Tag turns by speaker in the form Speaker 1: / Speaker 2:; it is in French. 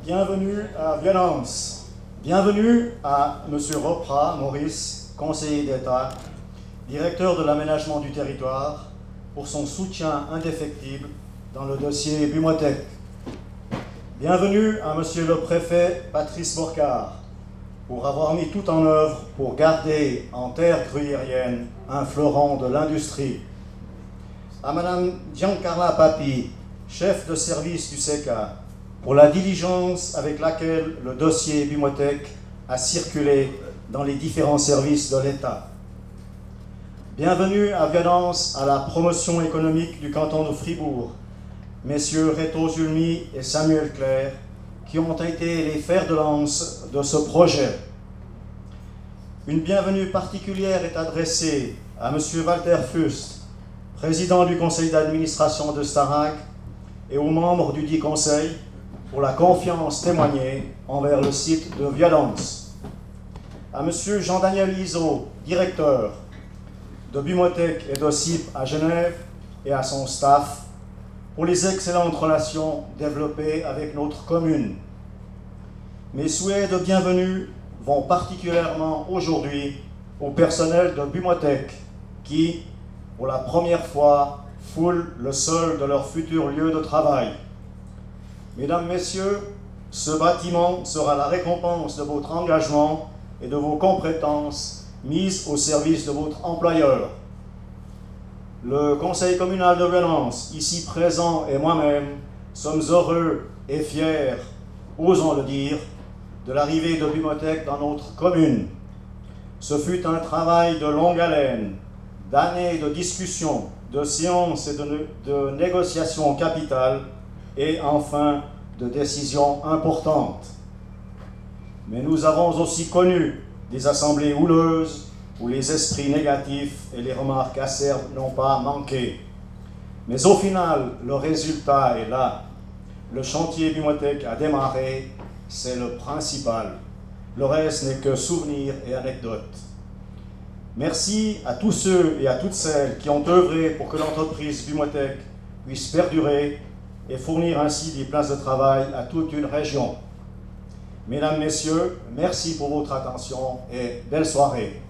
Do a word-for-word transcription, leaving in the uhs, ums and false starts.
Speaker 1: Bienvenue à Violence. Bienvenue à M. Ropra Maurice, conseiller d'État, directeur de l'aménagement du territoire, pour son soutien indéfectible dans le dossier Bumotek. Bienvenue à M. le préfet Patrice Bourcard, pour avoir mis tout en œuvre pour garder en terre gruyérienne un fleuron de l'industrie. À Mme Giancarla Papi, chef de service du S E C A, pour la diligence avec laquelle le dossier Bumotek a circulé dans les différents services de l'État. Bienvenue à Violence à la promotion économique du canton de Fribourg, messieurs Reto Zulmi et Samuel Claire, qui ont été les fers de lance de ce projet. Une bienvenue particulière est adressée à M. Walter Fust, président du conseil d'administration de Starag, et aux membres du dit conseil pour la confiance témoignée envers le site de Violence. À M. Jean-Daniel Iso, directeur de Bumotek et d'Ossip à Genève, et à son staff, pour les excellentes relations développées avec notre commune. Mes souhaits de bienvenue vont particulièrement aujourd'hui au personnel de Bumotek qui, pour la première fois, foulent le sol de leur futur lieu de travail. Mesdames, Messieurs, ce bâtiment sera la récompense de votre engagement et de vos compétences mises au service de votre employeur. Le conseil communal de Violence, ici présent, et moi-même, sommes heureux et fiers, osons le dire, de l'arrivée de Bumotek dans notre commune. Ce fut un travail de longue haleine, d'années de discussions, de séances et de, de négociations capitales, et enfin de décisions importantes. Mais nous avons aussi connu des assemblées houleuses, où les esprits négatifs et les remarques acerbes n'ont pas manqué. Mais au final, le résultat est là. Le chantier Bumotek a démarré, c'est le principal. Le reste n'est que souvenirs et anecdotes. Merci à tous ceux et à toutes celles qui ont œuvré pour que l'entreprise Bumotek puisse perdurer et fournir ainsi des places de travail à toute une région. Mesdames, Messieurs, merci pour votre attention et belle soirée.